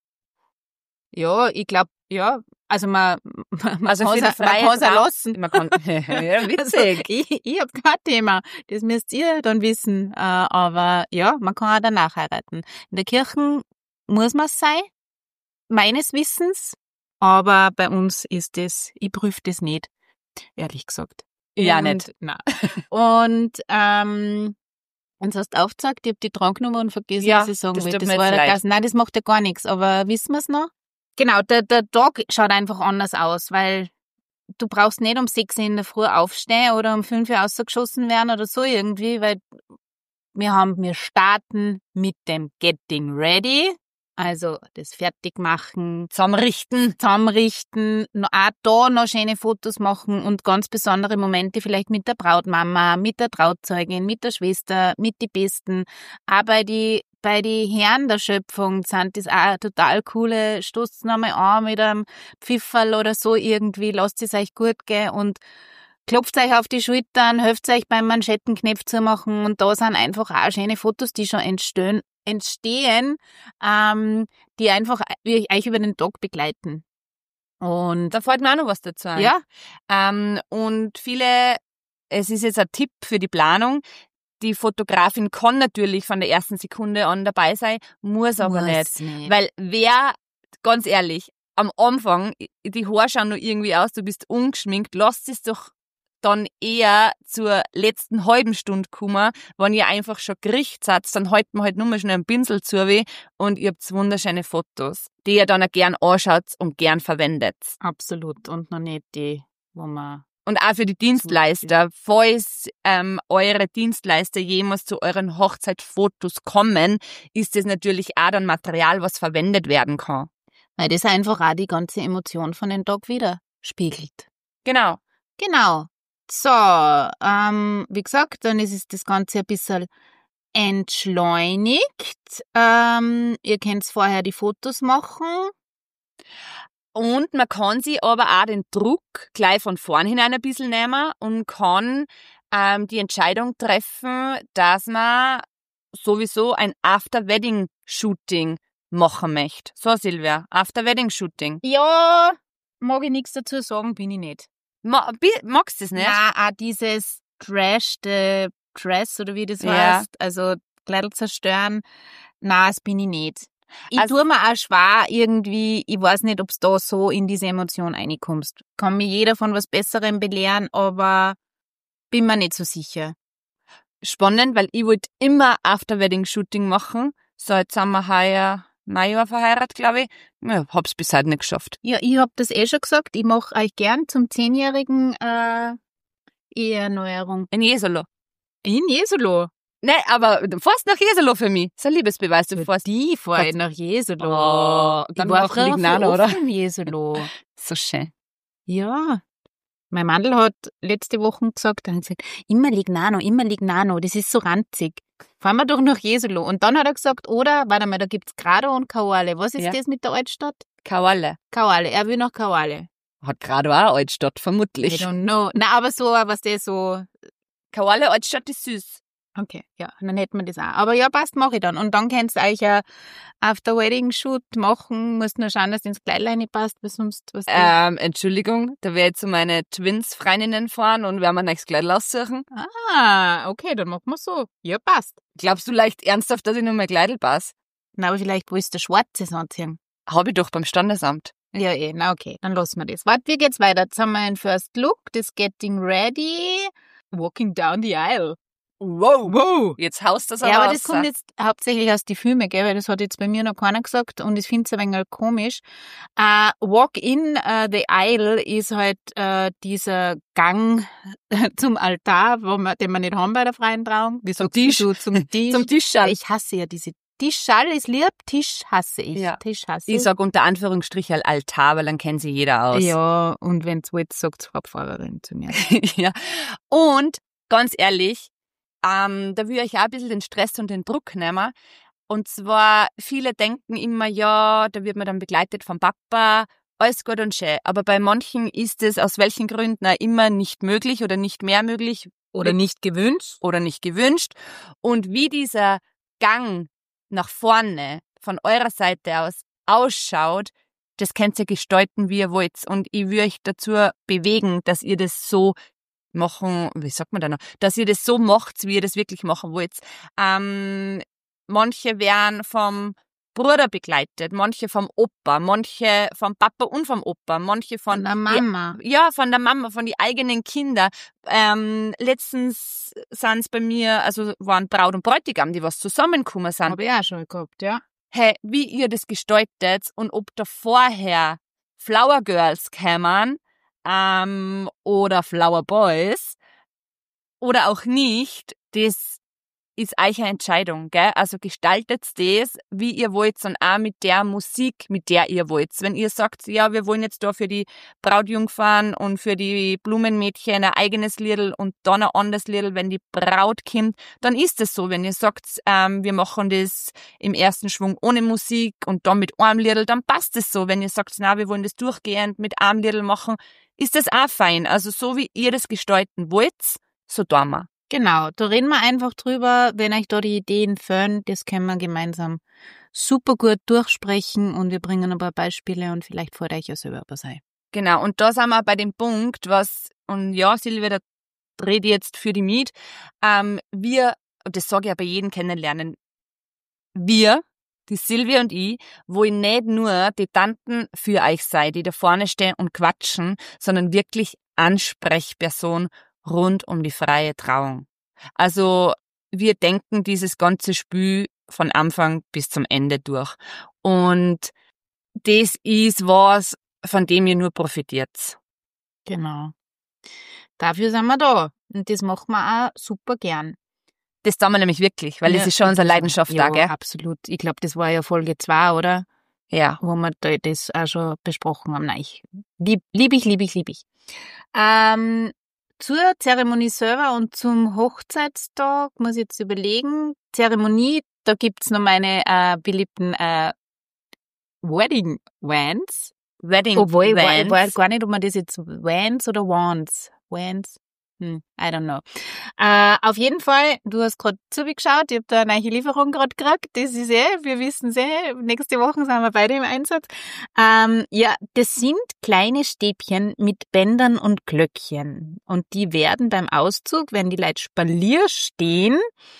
Ja, ich glaube, ja, also man, man Also kann für es die freie auch Trau- lassen. Man kann, ja, witzig. Also, ich ich habe kein Thema. Das müsst ihr dann wissen. Äh, aber ja, man kann auch danach heiraten. In der Kirche muss man es sein, meines Wissens. Aber bei uns ist das, ich prüfe das nicht, ehrlich gesagt. Ja, Und, nicht. Nein. Und ähm, jetzt hast du aufgezeigt, ich habe die Tranknummer und vergessen, Ja, was ich sagen das wollte. tut Das mir war jetzt der leid. Gas. Nein, das macht ja gar nichts. Aber wissen wir es noch? Genau, der, der Tag schaut einfach anders aus, weil du brauchst nicht um sechs Uhr in der Früh aufstehen oder um fünf Uhr rausgeschossen werden oder so irgendwie, weil wir haben, wir starten mit dem Getting Ready. Also das Fertigmachen, Zusammenrichten. zusammenrichten, noch- auch da noch schöne Fotos machen und ganz besondere Momente vielleicht mit der Brautmama, mit der Trauzeugin, mit der Schwester, mit die Besten. Auch bei die bei die Herren der Schöpfung sind das auch total coole. Stoßt's noch mal an mit einem Pfifferl oder so irgendwie, lasst es euch gut gehen und klopft euch auf die Schultern, helft euch beim Manschettenknopf zu machen und da sind einfach auch schöne Fotos, die schon entstehen, entstehen, ähm, die einfach euch über den Tag begleiten. Und Da fällt mir auch noch was dazu ein. ja, Ähm, und viele, es ist jetzt ein Tipp für die Planung, die Fotografin kann natürlich von der ersten Sekunde an dabei sein, muss aber muss nicht. nicht. Weil wer, ganz ehrlich, am Anfang, die Haare schauen nur irgendwie aus, du bist ungeschminkt, lasst es doch dann eher zur letzten halben Stunde kommen, wenn ihr einfach schon gerichtet seid, dann halten wir halt nur mal schnell einen Pinsel zu und ihr habt wunderschöne Fotos, die ihr dann auch gern anschaut und gern verwendet. Absolut. Und noch nicht die, wo man Und auch für die Dienstleister, falls ähm, eure Dienstleister jemals zu euren Hochzeitfotos kommen, ist das natürlich auch dann Material, was verwendet werden kann. weil das einfach auch die ganze Emotion von dem Tag widerspiegelt. Genau. Genau. So, ähm, wie gesagt, dann ist es das Ganze ein bisschen entschleunigt. Ähm, ihr könnt vorher die Fotos machen. Und man kann sich aber auch den Druck gleich von vornherein ein bisschen nehmen und kann ähm, die Entscheidung treffen, dass man sowieso ein After-Wedding-Shooting machen möchte. So, Silvia, After-Wedding-Shooting. Ja, mag ich nichts dazu sagen, bin ich nicht. Ma bi- magst du das nicht? Nein, auch dieses Trash, the Dress oder wie das Ja. heißt, also Kleidel zerstören, nein, das bin ich nicht. Ich Also- tue mir auch schwer irgendwie, ich weiß nicht, ob du da so in diese Emotion reinkommst. Kann mir jeder von was Besserem belehren, aber bin mir nicht so sicher. Spannend, weil ich wollte immer After-Wedding-Shooting machen. So, jetzt sind wir heuer neun Jahre verheiratet, glaube ich. Ja, hab's bis heute nicht geschafft. Ja, ich hab das eh schon gesagt, ich mache euch gern zum zehnjährigen äh, Eheerneuerung. In Jesolo. In Jesolo. Nein, aber du fährst nach Jesolo für mich. So ein Liebesbeweis, du Für fährst. die fahre ich Was? nach Jesolo. Oh, ich dann war nach früher Lignano, voll oder? oft in Jesolo. So schön. Ja. Mein Mandel hat letzte Woche gesagt, er hat gesagt, immer Lignano, immer Lignano, das ist so ranzig. Fahren wir doch nach Jesolo. Und dann hat er gesagt, oder, warte mal, da gibt's Grado und Kauale. Was ist Ja. das mit der Altstadt? Kauale. Kauale, er will nach Kauale. Hat gerade auch eine Altstadt, I vermutlich. don't know. Na, aber so, was der so, Kauale Altstadt ist süß. okay, ja, dann hätten wir das auch. Aber ja, passt, mache ich dann. Und dann kannst du euch ein After-Wedding-Shoot machen, musst nur schauen, dass du ins Kleidlein passt, weil sonst, was Ähm, Entschuldigung, da werde ich zu meine Twins-Freundinnen fahren und werden wir nächstes Kleid aussuchen. Ah, okay, dann machen wir so. Ja, passt. Glaubst du leicht ernsthaft, dass ich nur mein Kleidel passe? Na, aber vielleicht willst du Schwarzes anziehen. Habe ich doch beim Standesamt. Ja, eh, na okay, dann lassen wir das. Warte, wie geht's weiter? Jetzt haben wir ein First Look, das Getting Ready, Walking Down the Aisle. Wow. Wow. Jetzt haust du das aber Ja, aber raus. das kommt jetzt hauptsächlich aus den Filmen, gell, weil das hat jetzt bei mir noch keiner gesagt und ich finde es ein wenig komisch. Uh, Walk in uh, the Aisle ist halt uh, dieser Gang zum Altar, wo wir, den wir nicht haben bei der freien Trauung. Wie Zum sagst Tisch. Du, zum Tisch. Zum Tischschall. Ich hasse ja diese Tischschall ist lieb, Tisch hasse ich. Ja. Tisch hasse ich. Ich sag unter Anführungsstrichen Altar, weil dann kennt sie jeder aus. Ja, und wenn's wollt, sagt's Hauptfahrerin zu mir. ja. Und ganz ehrlich, ähm, da will ich auch ein bisschen den Stress und den Druck nehmen. Und zwar, viele denken immer, ja, da wird man dann begleitet vom Papa, alles gut und schön. Aber bei manchen ist es aus welchen Gründen auch immer nicht möglich oder nicht mehr möglich Oder nicht gewünscht. oder nicht gewünscht. Und wie dieser Gang nach vorne von eurer Seite aus ausschaut, das könnt ihr gestalten, wie ihr wollt. Und ich will euch dazu bewegen, dass ihr das so machen, wie sagt man da noch, dass ihr das so macht, wie ihr das wirklich machen wollt. Ähm, manche werden vom Bruder begleitet, manche vom Opa, manche vom Papa und vom Opa, manche von, Von der Mama. Die, ja, von der Mama, von den eigenen Kindern. Ähm, letztens sind es bei mir, also waren Braut und Bräutigam, die was zusammengekommen sind. Habe ich auch schon gehabt, ja. Hey, wie ihr das gestaltet und ob da vorher Flower Girls kämen, ähm, oder Flower Boys oder auch nicht, das ist eure Entscheidung, gell? Also gestaltet das, wie ihr wollt und auch mit der Musik, mit der ihr wollt. Wenn ihr sagt, ja, wir wollen jetzt da für die Brautjungfern und für die Blumenmädchen ein eigenes Liedl und dann ein anderes Liedl, wenn die Braut kommt, dann ist es so. Wenn ihr sagt, ähm, wir machen das im ersten Schwung ohne Musik und dann mit einem Liedl, dann passt es so. Wenn ihr sagt, na, wir wollen das durchgehend mit einem Liedl machen, ist das auch fein. Also so wie ihr das gestalten wollt, so tun wir. Genau, da reden wir einfach drüber, wenn euch da die Ideen fehlen, das können wir gemeinsam super gut durchsprechen und wir bringen ein paar Beispiele und vielleicht fällt euch ja selber was ein. Genau, und da sind wir bei dem Punkt, was, und ja, Silvia, da rede ich jetzt für die Miet, ähm, wir, und das sage ich ja bei jedem Kennenlernen, wir, die Silvia und ich, wollen nicht nur die Tanten für euch sein, die da vorne stehen und quatschen, sondern wirklich Ansprechperson rund um die freie Trauung. Also wir denken dieses ganze Spiel von Anfang bis zum Ende durch. Und das ist was, von dem ihr nur profitiert. Genau. Dafür sind wir da. Und das machen wir auch super gern. Das tun wir nämlich wirklich, weil Ja, das ist schon unsere Leidenschaft ja, da, gell? Absolut. Ich glaube, das war ja Folge zwei, oder? Ja. Wo wir da das auch schon besprochen haben. Nein, ich lieb, lieb ich, lieb ich, lieb ich. Ähm, zur Zeremonie selber und zum Hochzeitstag muss ich jetzt überlegen. Zeremonie, da gibt's noch meine äh, beliebten äh, Wedding Wands. Wedding Obwohl, ich weiß, ich Vans. weiß gar nicht, ob man das jetzt Wands oder Wands. Wands? Hm, I don't know. Äh, auf jeden Fall, du hast gerade zugeschaut, ich habe da eine neue Lieferung gerade gekriegt, das ist eh, wir wissen eh, nächste Woche sind wir beide im Einsatz. Ähm, ja, das sind kleine Stäbchen mit Bändern und Glöckchen und die werden beim Auszug, wenn die Leute Spalier stehen,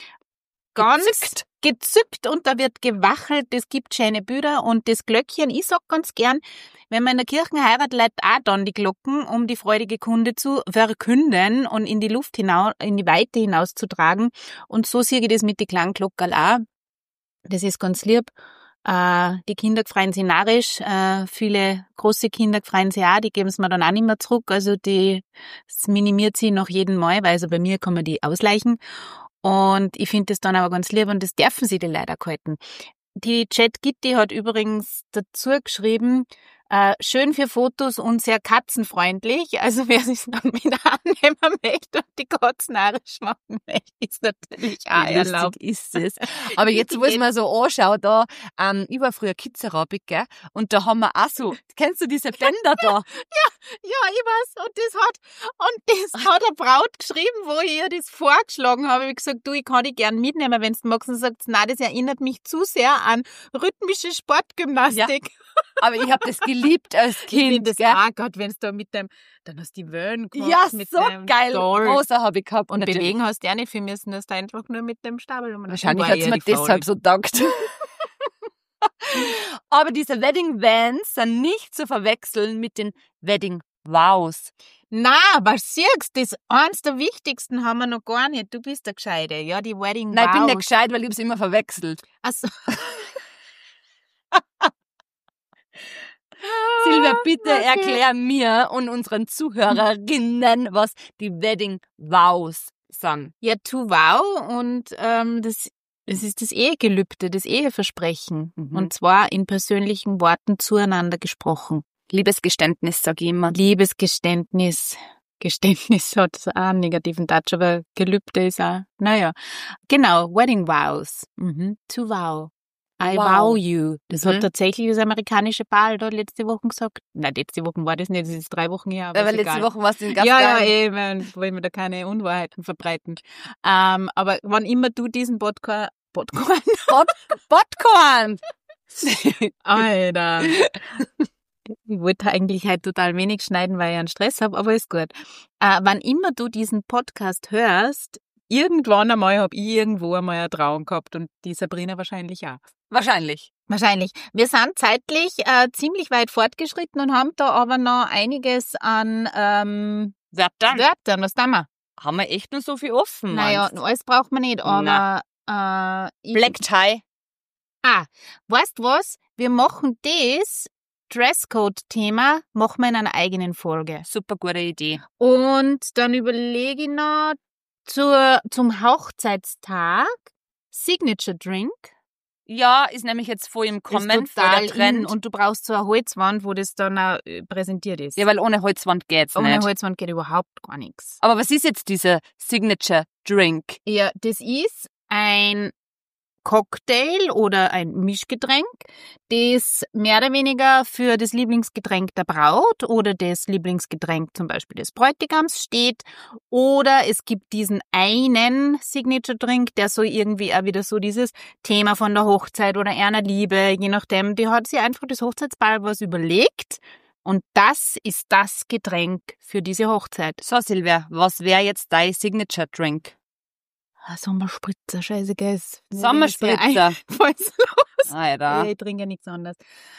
ganz Gezückt. gezückt und da wird gewachelt, es gibt schöne Bilder und das Glöckchen, ich sag ganz gern, wenn man in der Kirche heiratet, lädt auch dann die Glocken, um die freudige Kunde zu verkünden und in die Luft hinaus, in die Weite hinauszutragen. Und so sehe ich das mit den Klangglockerl auch. Das ist ganz lieb. Äh, die Kinder freuen sich narrisch, äh, viele große Kinder freuen sich auch, die geben es mir dann auch nicht mehr zurück. Also die, das minimiert sie noch jeden Mal, weil also bei mir kann man die ausleichen. Und ich finde das dann aber ganz lieb und das dürfen sie die leider halten. Die Chat Gitti hat übrigens dazu geschrieben, äh, schön für Fotos und sehr katzenfreundlich. Also wer sich dann mit annehmen möchte und die Katzen narisch machen möchte, ist natürlich auch Wie erlaubt. lustig ist es. Aber jetzt, wo ich mir so anschaue, da, ähm, ich war früher Kitzerabig, gell? Und da haben wir auch so, kennst du diese Bänder da? Ja, ich weiß. Und das hat, und das hat eine Braut geschrieben, wo ich ihr das vorgeschlagen habe. Ich habe gesagt, du, ich kann dich gern mitnehmen, wenn du magst. Und sagt, nein, das erinnert mich zu sehr an rhythmische Sportgymnastik. Aber ich habe das geliebt als Ich Kind, finde das gell? auch, Gott, wenn es da mit dem, dann hast du die Wellen gemacht. Ja, mit so dem geil. Doll. Rosa habe ich gehabt. Und natürlich. bewegen hast du ja nicht viel müssen, das da einfach nur mit dem Stabel. Und Wahrscheinlich war hat es eher mir die deshalb Faule. so taugt. Aber diese Wedding Vans sind nicht zu verwechseln mit den Wedding Vows. Na, aber siehst, das eins der wichtigsten haben wir noch gar nicht. Du bist der Gescheite. Ja, die Wedding Nein, ich bin nicht Vows. gescheit, weil ich es immer verwechselt. Ach so. Silvia, bitte Okay. erklär mir und unseren Zuhörerinnen, was die Wedding Vows sind. Ja, to wow und ähm, das, das ist das Ehegelübde, das Eheversprechen. Mhm. Und zwar in persönlichen Worten zueinander gesprochen. Liebesgeständnis, sag ich immer. Liebesgeständnis. Geständnis hat auch einen negativen Touch, aber Gelübde ist auch, naja. Genau, Wedding Vows. Mhm. To wow. I Wow. vow you. Das Mhm. hat tatsächlich das amerikanische Paar da letzte Woche gesagt. Nein, letzte Woche war das nicht, das ist drei Wochen her. Aber Aber ist letzte egal. Woche warst du in ganz Ja, ja, geil. eben, wollen wir da keine Unwahrheiten verbreiten. Ähm, aber wann immer du diesen Podcast, Podcast, Popcorn! Alter. Ich wollte eigentlich halt total wenig schneiden, weil ich einen Stress habe, aber ist gut. Äh, wann immer du diesen Podcast hörst, irgendwann einmal habe ich irgendwo einmal eine Trauung gehabt und die Sabrina wahrscheinlich auch. Wahrscheinlich. Wahrscheinlich. Wir sind zeitlich äh, ziemlich weit fortgeschritten und haben da aber noch einiges an ähm, Wörtern. Wörtern. Was tun wir? Haben wir echt nur so viel offen, Naja, meinst? alles braucht man nicht, aber Na. äh, ich, Black Tie. Ah, weißt du was? Wir machen das Dresscode-Thema, machen wir in einer eigenen Folge. Super gute Idee. Und dann überlege ich noch, zur, zum Hochzeitstag Signature Drink. Ja, ist nämlich jetzt voll im Kommen, Ist voll total der Trend. in und du brauchst so eine Holzwand, wo das dann auch äh, präsentiert ist. Ja, weil ohne Holzwand geht's Ohne nicht. Holzwand geht überhaupt gar nichts. Aber was ist jetzt dieser Signature Drink? Ja, das ist ein Cocktail oder ein Mischgetränk, das mehr oder weniger für das Lieblingsgetränk der Braut oder das Lieblingsgetränk zum Beispiel des Bräutigams steht. Oder es gibt diesen einen Signature Drink, der so irgendwie auch wieder so dieses Thema von der Hochzeit oder einer Liebe, je nachdem, die hat sich einfach das Hochzeitsball was überlegt. Und das ist das Getränk für diese Hochzeit. So, Silvia, was wäre jetzt dein Signature Drink? Ah, Sommerspritzer, scheiße, Guys. Sommerspritzer. Voll's los. Alter. Ich trinke nichts anderes.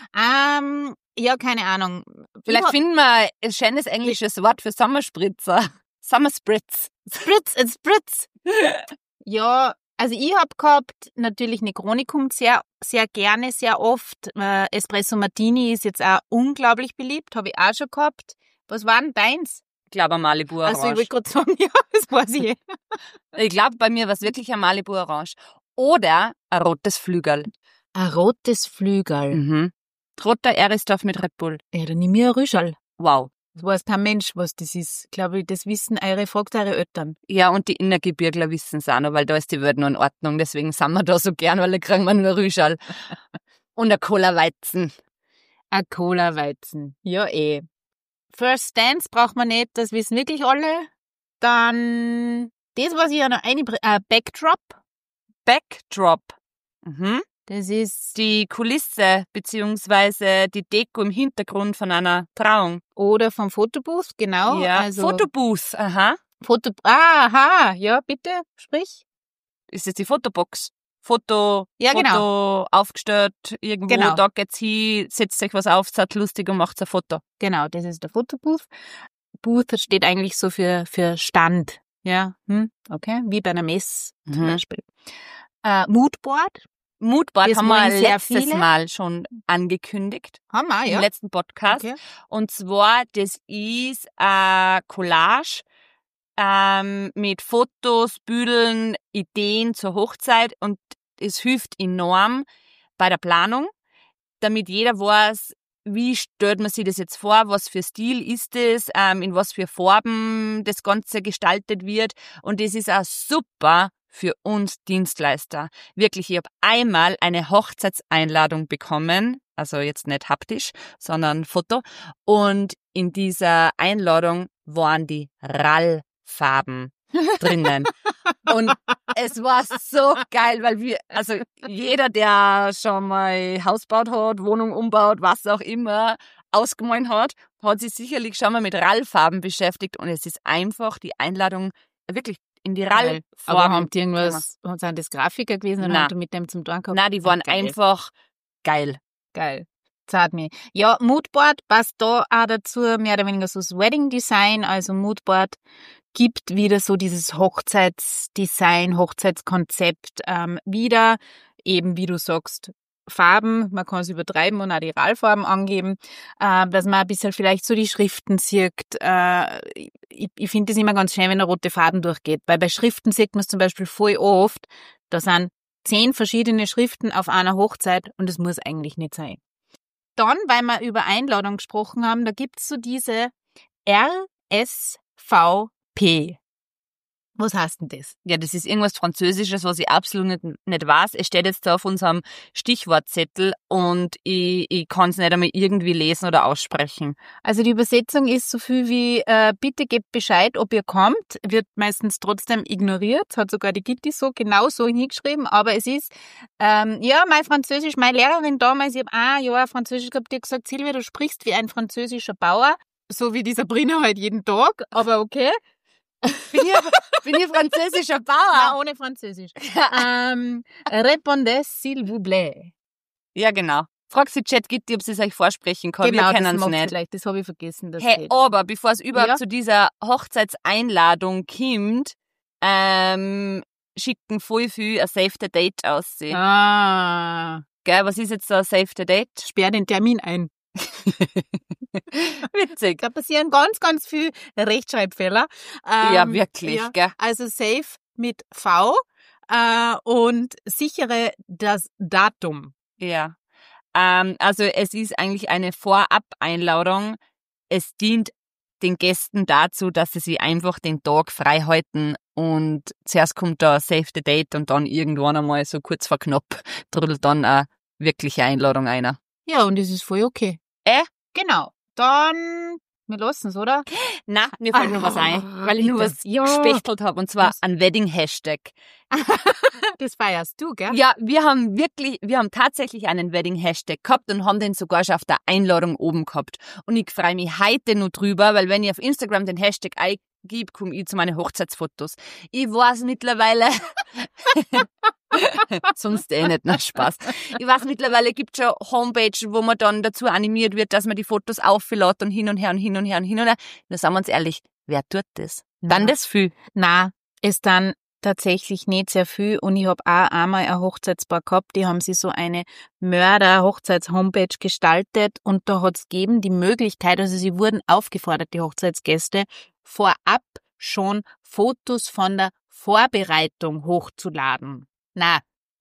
Ähm, ja, keine Ahnung. Vielleicht Ich finden wir ein schönes englisches Wort für Sommerspritzer. Summerspritz. Spritz, it's Spritz. Ja, also ich hab gehabt natürlich Negronikum sehr, sehr gerne, sehr oft. Äh, Espresso Martini ist jetzt auch unglaublich beliebt, habe ich auch schon gehabt. Was war denn deins? Ich glaube, ein Malibu Orange. Also ich wollte gerade sagen, ja, das weiß ich eh. Ich glaube, bei mir war es wirklich ein Malibu Orange. Oder ein rotes Flügel. Ein rotes Flügel. Mhm. Roter Erisdorf mit Red Bull. Ja, dann nimm mir ein Rüschel. Wow. Das weiß kein Mensch, was das ist. Glaube ich, das wissen eure, fragt eure Eltern. Ja, und die Innergebirgler wissen es auch noch, weil da ist die Welt noch in Ordnung. Deswegen sind wir da so gern, weil da kriegen wir nur Rüschal. Und ein Cola-Weizen. Ein Cola-Weizen. Ja, eh. First Dance braucht man nicht, das wissen wirklich alle. Dann, das, was ich ja noch eine, äh, Backdrop. Backdrop. Mhm. Das ist, Die Kulisse beziehungsweise die Deko im Hintergrund von einer Trauung. oder vom Fotobooth, genau. ja, also, Fotobooth, aha. Foto, aha, ja, bitte, sprich. Ist jetzt die Fotobox. Foto, Ja, Foto genau. aufgestellt, irgendwo, Genau. da geht's hin, setzt euch was auf, seid lustig und macht ein Foto. Genau, das ist der Fotobooth. Booth steht eigentlich so für, für Stand. Ja, hm, okay, wie bei einer Messe zum Mhm. Beispiel. Äh, Moodboard. Moodboard Das haben wir wollen sehr letztes viele. Mal schon angekündigt, Haben wir, im letzten Podcast. Okay. Und zwar, das ist eine Collage ähm, mit Fotos, Büdeln, Ideen zur Hochzeit und es hilft enorm bei der Planung, damit jeder weiß, wie stellt man sich das jetzt vor, was für Stil ist es, ähm, in was für Farben das Ganze gestaltet wird. Und das ist auch super für uns Dienstleister. Wirklich, ich habe einmal eine Hochzeitseinladung bekommen, also jetzt nicht haptisch, sondern Foto. Und in dieser Einladung waren die R A L-Farben drinnen. Und es war so geil, weil wir, also jeder, der schon mal Haus gebaut hat, Wohnung umbaut, was auch immer, ausgemalt hat, hat sich sicherlich schon mal mit R A L-Farben beschäftigt und es ist einfach die Einladung wirklich in die R A Geil. Aber L-Farben. haben die irgendwas, sind das Grafiker gewesen oder Nein. haben die mit dem zum Tun gehabt? Nein, die waren Geil. einfach geil. Geil. Zart mir. Ja, Moodboard passt da auch dazu, mehr oder weniger so das Wedding Design, also Moodboard gibt wieder so dieses Hochzeitsdesign, Hochzeitskonzept ähm, wieder, eben wie du sagst, Farben, man kann es übertreiben und auch die R A L-Farben angeben, äh, dass man ein bisschen vielleicht so die Schriften sieht. Äh, ich ich finde es immer ganz schön, wenn der rote Faden durchgeht, weil bei Schriften sieht man es zum Beispiel voll oft, da sind zehn verschiedene Schriften auf einer Hochzeit und das muss eigentlich nicht sein. Dann, weil wir über Einladung gesprochen haben, da gibt's so diese R S V P. Was heißt denn das? Ja, das ist irgendwas Französisches, was ich absolut nicht, nicht weiß. Es steht jetzt da auf unserem Stichwortzettel und ich, ich kann es nicht einmal irgendwie lesen oder aussprechen. Also die Übersetzung ist so viel wie, äh, bitte gebt Bescheid, ob ihr kommt, wird meistens trotzdem ignoriert, hat sogar die Gitti so genau so hingeschrieben, aber es ist, ähm, ja, mein Französisch, meine Lehrerin damals, ich habe ein Jahr Französisch gehabt, die hat gesagt, Silvia, du sprichst wie ein französischer Bauer, so wie die Sabrina halt jeden Tag, aber okay. Bin ich, bin ich französischer Bauer? Nein, ohne Französisch. ähm, répondez s'il vous plaît. Ja, genau. Fragt sie Chat Gitti, ob sie es euch vorsprechen kann. Genau, Wir das kennen es macht nicht. vielleicht, das habe ich vergessen. Das Hey, geht. aber bevor es überhaupt Ja. zu dieser Hochzeitseinladung kommt, ähm, schicken voll viel ein Save the Date aus. Ah, Gell, was ist jetzt so ein Save the Date? sperr den Termin ein. Witzig. Da passieren ganz, ganz viel Rechtschreibfehler. Ähm, Ja, wirklich, ja, gell? Also safe mit V äh, und sichere das Datum. Ja. Ähm, also es ist eigentlich eine Vorab-Einladung. Es dient den Gästen dazu, dass sie sich einfach den Tag frei halten und zuerst kommt da Save the Date und dann irgendwann einmal so kurz vor knapp trudelt dann eine wirkliche Einladung einer. Ja, und das ist voll okay. Äh? Genau. Dann, wir lassen es, oder? Na, mir fällt noch was ein, weil ich nur bitte. was Ja. gespechtelt habe, und zwar Was? ein Wedding-Hashtag. Das feierst du, gell? Ja, wir haben wirklich, wir haben tatsächlich einen Wedding-Hashtag gehabt und haben den sogar schon auf der Einladung oben gehabt. Und ich freue mich heute noch drüber, weil wenn ich auf Instagram den Hashtag eingebe, komme ich zu meinen Hochzeitsfotos. Ich weiß mittlerweile, sonst eh nicht, na Spaß. Ich weiß mittlerweile gibt schon Homepage, wo man dann dazu animiert wird, dass man die Fotos auflädt und hin und her und hin und her und hin und her. Nur sagen wir uns ehrlich, wer tut das? Dann Ja. das viel. Na, ist dann tatsächlich nicht sehr viel und ich habe auch einmal ein Hochzeitspaar gehabt, die haben sich so eine Mörder-Hochzeits-Homepage gestaltet und da hat es gegeben die Möglichkeit, also sie wurden aufgefordert, die Hochzeitsgäste, vorab schon Fotos von der Vorbereitung hochzuladen. Na,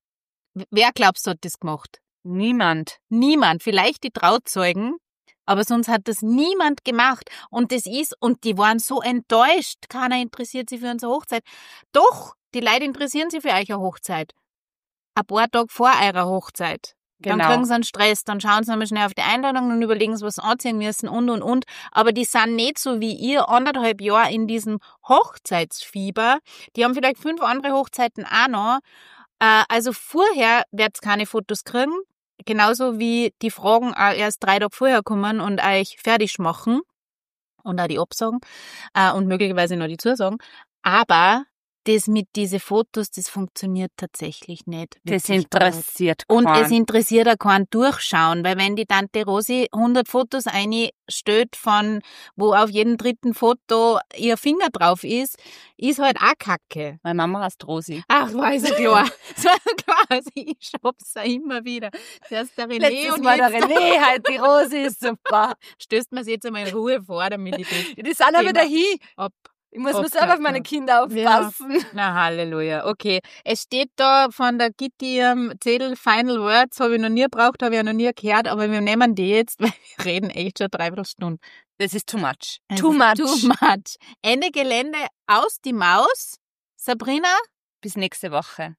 wer glaubst du hat das gemacht? Niemand. Niemand, vielleicht die Trauzeugen, aber sonst hat das niemand gemacht. Und das ist, und die waren so enttäuscht, keiner interessiert sich für unsere Hochzeit. Doch, die Leute interessieren sich für eure Hochzeit. Ein paar Tage vor eurer Hochzeit. Dann Genau. kriegen sie einen Stress, dann schauen sie nochmal schnell auf die Einladung und überlegen sie, was sie anziehen müssen und, und, und. Aber die sind nicht so wie ihr anderthalb Jahre in diesem Hochzeitsfieber. Die haben vielleicht fünf andere Hochzeiten auch noch. Äh, also vorher wird's keine Fotos kriegen. Genauso wie die Fragen auch erst drei Tage vorher kommen und euch fertig machen und auch die Absagen äh, und möglicherweise noch die Zusagen. Aber das mit diesen Fotos, das funktioniert tatsächlich nicht. Das wirklich interessiert gut. Und keinen. es interessiert auch keinen Durchschauen, weil wenn die Tante Rosi hundert Fotos einstellt von, wo auf jedem dritten Foto ihr Finger drauf ist, ist halt auch Kacke. Meine Mama heißt Rosi. Ach, weiß ich klar. So klar, also ich schub's ja immer wieder. Zuerst der René Letztes und Mal der jetzt René, halt die Rosi ist super. stößt man sich jetzt einmal in Ruhe vor, damit ich das Die sind aber Thema dahin. ab. Ich muss Ob- mir selber auf meine Kinder aufpassen. Na, Halleluja. Okay. Es steht da von der Gitti ähm, Zettel Final Words, habe ich noch nie gebraucht, habe ich ja noch nie gehört, aber wir nehmen die jetzt, weil wir reden echt schon dreiviertel Stunden. Das ist too much. Es Too ist much. Too much. Ende Gelände, aus die Maus. Sabrina? Bis nächste Woche.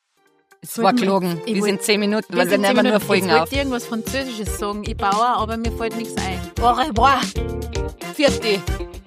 Es Wollt war mir- gelogen. ich Wir wollt- sind zehn Minuten, weil wir sind zehn nehmen nur Minuten. Folgen Jetzt auf. wollte ich irgendwas Französisches sagen. Ich baue, aber mir fällt nichts ein. Au revoir. Vierte.